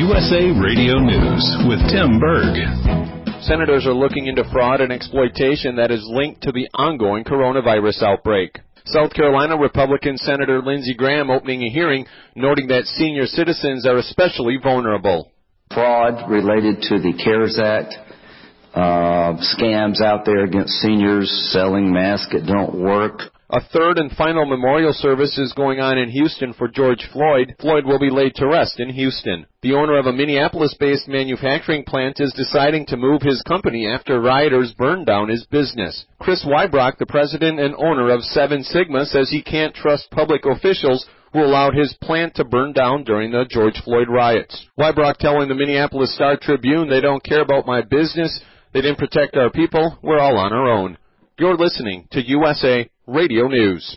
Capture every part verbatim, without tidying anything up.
U S A Radio News with Tim Berg. Senators are looking into fraud and exploitation that is linked to the ongoing coronavirus outbreak. South Carolina Republican Senator Lindsey Graham opening a hearing, noting that senior citizens are especially vulnerable. Fraud related to the CARES Act, uh, scams out there against seniors, selling masks that don't work. A third and final memorial service is going on in Houston for George Floyd. Floyd will be laid to rest in Houston. The owner of a Minneapolis-based manufacturing plant is deciding to move his company after rioters burned down his business. Chris Wybrock, the president and owner of Seven Sigma, says he can't trust public officials who allowed his plant to burn down during the George Floyd riots. Wybrock telling the Minneapolis Star-Tribune, "They don't care about my business. They didn't protect our people. We're all on our own." You're listening to U S A Radio News.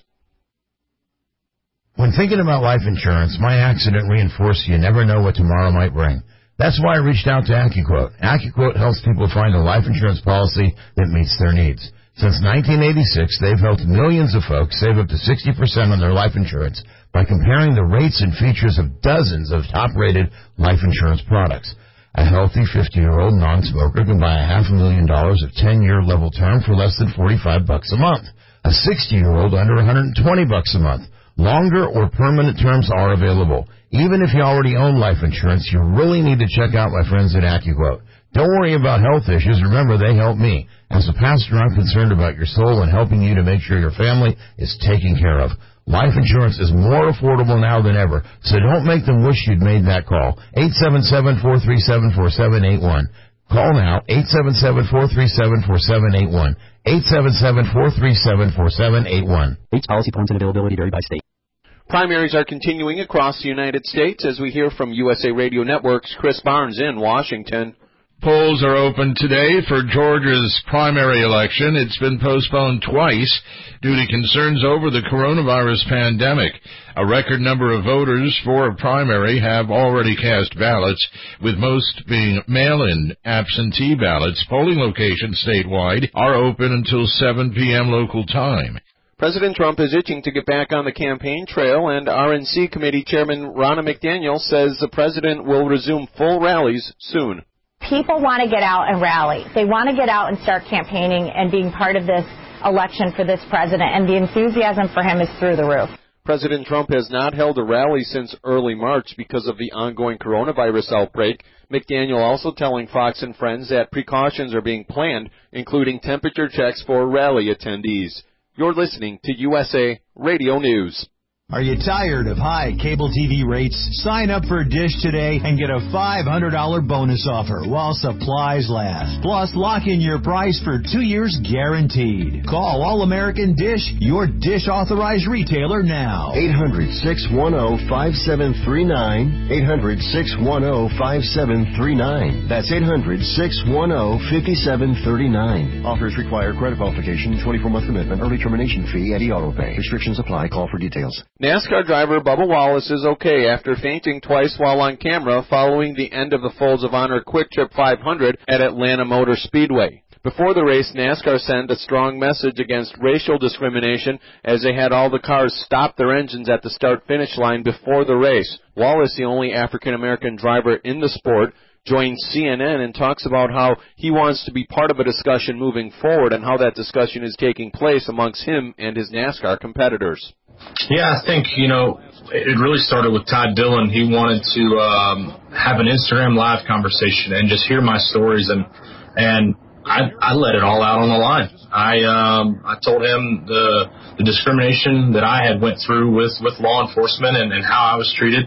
When thinking about life insurance, my accident reinforced you never know what tomorrow might bring. That's why I reached out to AccuQuote. AccuQuote helps people find a life insurance policy that meets their needs. Since nineteen eighty-six, they've helped millions of folks save up to sixty percent on their life insurance by comparing the rates and features of dozens of top-rated life insurance products. A healthy fifty-year-old non-smoker can buy a half a million dollars of ten-year level term for less than forty-five bucks a month. A sixty-year-old under one hundred twenty bucks a month. Longer or permanent terms are available. Even if you already own life insurance, you really need to check out my friends at AccuQuote. Don't worry about health issues. Remember, they help me. As a pastor, I'm concerned about your soul and helping you to make sure your family is taken care of. Life insurance is more affordable now than ever, so don't make them wish you'd made that call. eight seven seven, four three seven, four seven eight one. Call now, eight seven seven, four three seven, four seven eight one. eight seven seven, four three seven, four seven eight one. Each policy points and availability vary by state. Primaries are continuing across the United States as we hear from U S A Radio Network's Chris Barnes in Washington. Polls are open today for Georgia's primary election. It's been postponed twice due to concerns over the coronavirus pandemic. A record number of voters for a primary have already cast ballots, with most being mail-in absentee ballots. Polling locations statewide are open until seven p.m. local time. President Trump is itching to get back on the campaign trail, and R N C Committee Chairman Ronna McDaniel says the president will resume full rallies soon. People want to get out and rally. They want to get out and start campaigning and being part of this election for this president, and the enthusiasm for him is through the roof. President Trump has not held a rally since early March because of the ongoing coronavirus outbreak. McDaniel also telling Fox and Friends that precautions are being planned, including temperature checks for rally attendees. You're listening to U S A Radio News. Are you tired of high cable T V rates? Sign up for Dish today and get a five hundred dollars bonus offer while supplies last. Plus, lock in your price for two years guaranteed. Call All-American Dish, your Dish authorized retailer now. eight hundred, six one zero, five seven three nine. eight hundred, six one zero, five seven three nine. That's eight hundred, six one zero, five seven three nine. Offers require credit qualification, twenty-four month commitment, early termination fee, and e-auto pay. Restrictions apply. Call for details. NASCAR driver Bubba Wallace is okay after fainting twice while on camera following the end of the Folds of Honor Quick Trip five hundred at Atlanta Motor Speedway. Before the race, NASCAR sent a strong message against racial discrimination as they had all the cars stop their engines at the start-finish line before the race. Wallace, the only African-American driver in the sport, joins C N N and talks about how he wants to be part of a discussion moving forward and how that discussion is taking place amongst him and his NASCAR competitors. Yeah, I think, you know, it really started with Todd Dillon. He wanted to um, have an Instagram live conversation and just hear my stories, and and I, I let it all out on the line. I um, I told him the the discrimination that I had went through with, with law enforcement and, and how I was treated.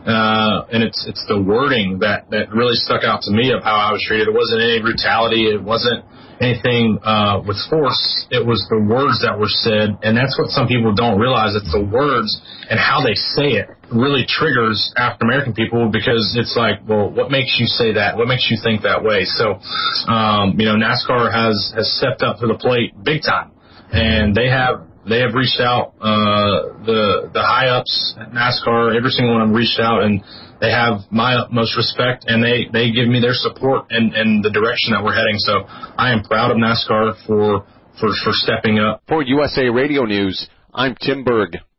Uh, and it's it's the wording that, that really stuck out to me of how I was treated. It wasn't any brutality. It wasn't anything uh, with force. It was the words that were said, and that's what some people don't realize. It's the words and how they say it really triggers African-American people, because it's like, well, what makes you say that? What makes you think that way? So, um, you know, NASCAR has, has stepped up to the plate big time, and they have They have reached out, uh, the, the high ups at NASCAR, every single one of them reached out, and they have my utmost respect, and they, they give me their support and, and the direction that we're heading. So I am proud of NASCAR for, for, for stepping up. For U S A Radio News, I'm Tim Berg.